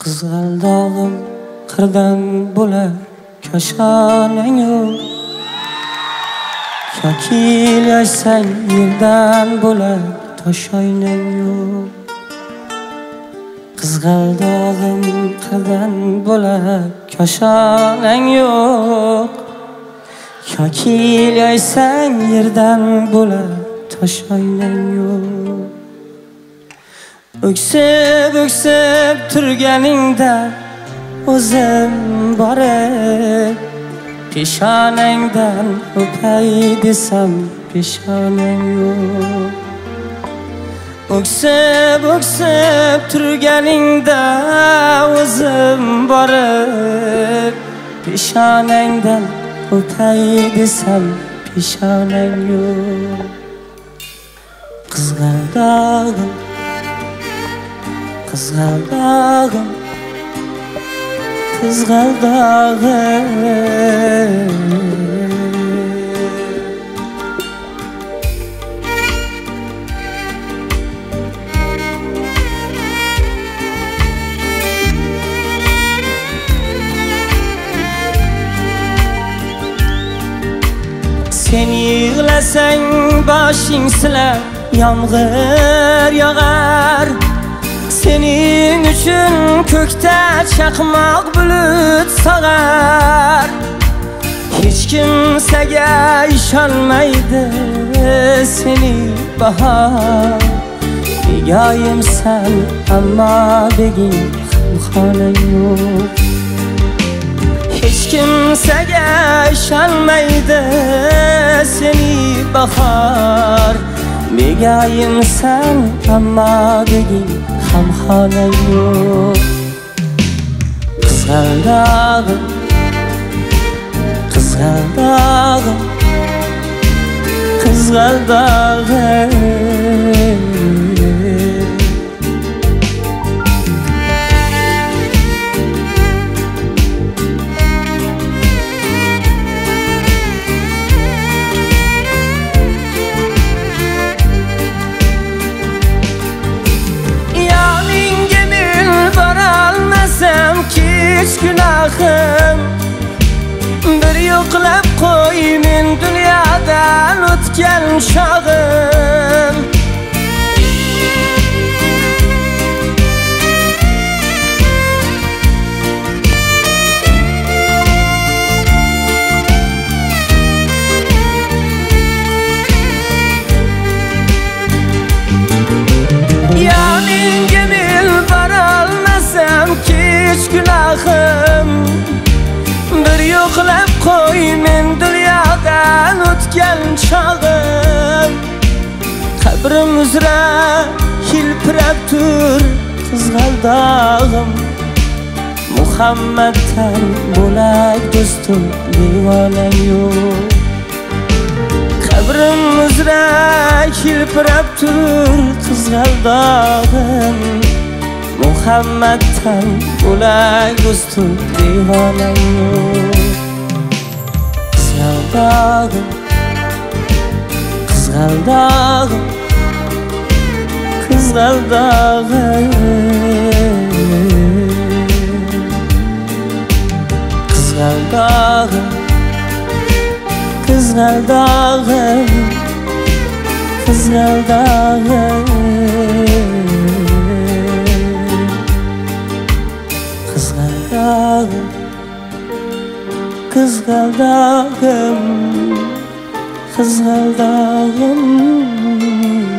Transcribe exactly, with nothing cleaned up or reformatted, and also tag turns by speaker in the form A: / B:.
A: Qizg'aldog'im qirdan bo'lar ko'shanang yo'q. Yoki yashsang yerdan bo'lar toshoynang yo'q. Qizg'aldog'im qirdan bo'lar ko'shanang yo'q. Yoki yashsang yerdan bo'lar toshoynang yo'q. Öksib öksib turganingda o'zim borib peshonangdan o'pay desam peshonang yo'q. Öksib öksib turganingda o'zim borib peshonangdan o'pay desam peshonang yo'q. Qizg'aldog'im Qizg'aldog'im Qizg'aldog'im Sen yig'lasang boshing silar, yomg'ir yog'ar. Sening uchun ko'kda chaqmoq bulut sog'ar. Hech kimsaga ishonmaydi seni bahor. Begoyimsan ammo beging xonang yo'q. Hech kimsaga ishonmaydi seni bahor. Begoyimsan ammo beging xonang yo'q. Qizg'aldog'im Qizg'aldog'im Qizg'aldog'im Hech günahım bir yo'qlab qo'y men dunyodan o'tgan chog'im. Yoningga men borolmasam hech günahım bir yo'qlab qo'y men dunyodan o'tgan chog'im. Qabrim uzra hilpirab tur qizg'aldog'im. Muhammaddan bo'lak do'stim devonang yo'q. Qabrim uzra hilpirab tur qizg'aldog'im. Muhammaddan bo'lak do'stim devonang yo'q. Qizg'aldog'im Qizg'aldog'im Qizg'aldog'im Qizg'aldog'im Qizg'aldog'im Qizg'aldog'im Qizg'aldog'im Qizg'aldog'im